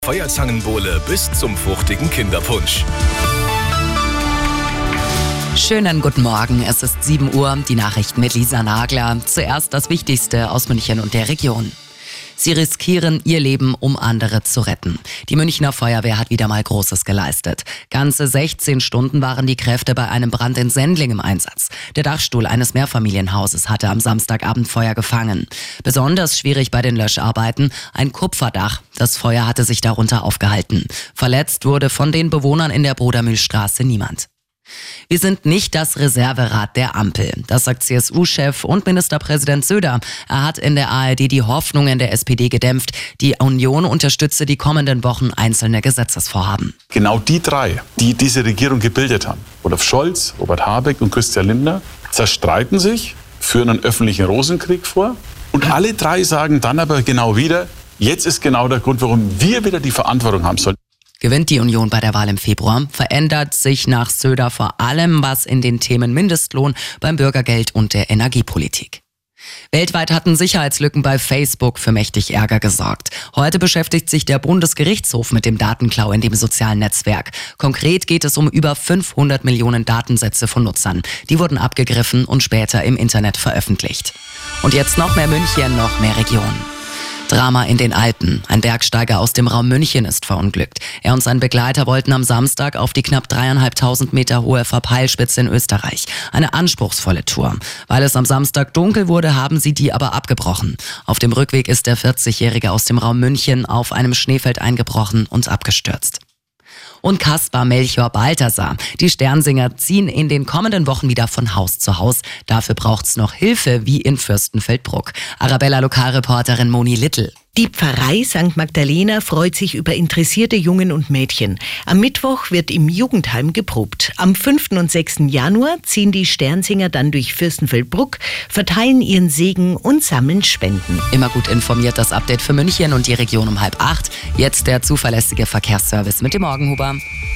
Feuerzangenbowle bis zum fruchtigen Kinderpunsch. Schönen guten Morgen, es ist 7 Uhr, die Nachrichten mit Lisa Nagler. Zuerst das Wichtigste aus München und der Region. Sie riskieren ihr Leben, um andere zu retten. Die Münchner Feuerwehr hat wieder mal Großes geleistet. Ganze 16 Stunden waren die Kräfte bei einem Brand in Sendling im Einsatz. Der Dachstuhl eines Mehrfamilienhauses hatte am Samstagabend Feuer gefangen. Besonders schwierig bei den Löscharbeiten ein Kupferdach. Das Feuer hatte sich darunter aufgehalten. Verletzt wurde von den Bewohnern in der Brudermühlstraße niemand. Wir sind nicht das Reserverad der Ampel. Das sagt CSU-Chef und Ministerpräsident Söder. Er hat in der ARD die Hoffnungen der SPD gedämpft. Die Union unterstütze die kommenden Wochen einzelne Gesetzesvorhaben. Genau die drei, die diese Regierung gebildet haben, Olaf Scholz, Robert Habeck und Christian Lindner, zerstreiten sich, führen einen öffentlichen Rosenkrieg vor. Und alle drei sagen dann aber genau wieder, jetzt ist genau der Grund, warum wir wieder die Verantwortung haben sollen. Gewinnt die Union bei der Wahl im Februar, verändert sich nach Söder vor allem was in den Themen Mindestlohn, beim Bürgergeld und der Energiepolitik. Weltweit hatten Sicherheitslücken bei Facebook für mächtig Ärger gesorgt. Heute beschäftigt sich der Bundesgerichtshof mit dem Datenklau in dem sozialen Netzwerk. Konkret geht es um über 500 Millionen Datensätze von Nutzern. Die wurden abgegriffen und später im Internet veröffentlicht. Und jetzt noch mehr München, noch mehr Region. Drama in den Alpen. Ein Bergsteiger aus dem Raum München ist verunglückt. Er und sein Begleiter wollten am Samstag auf die knapp 3.500 Meter hohe Verpeilspitze in Österreich. Eine anspruchsvolle Tour. Weil es am Samstag dunkel wurde, haben sie die aber abgebrochen. Auf dem Rückweg ist der 40-Jährige aus dem Raum München auf einem Schneefeld eingebrochen und abgestürzt. Und Kaspar, Melchior, Balthasar. Die Sternsinger ziehen in den kommenden Wochen wieder von Haus zu Haus. Dafür braucht's noch Hilfe, wie in Fürstenfeldbruck. Arabella-Lokalreporterin Moni Little. Die Pfarrei St. Magdalena freut sich über interessierte Jungen und Mädchen. Am Mittwoch wird im Jugendheim geprobt. Am 5. und 6. Januar ziehen die Sternsinger dann durch Fürstenfeldbruck, verteilen ihren Segen und sammeln Spenden. Immer gut informiert, das Update für München und die Region um 7:30. Jetzt der zuverlässige Verkehrsservice mit dem Morgenhuber.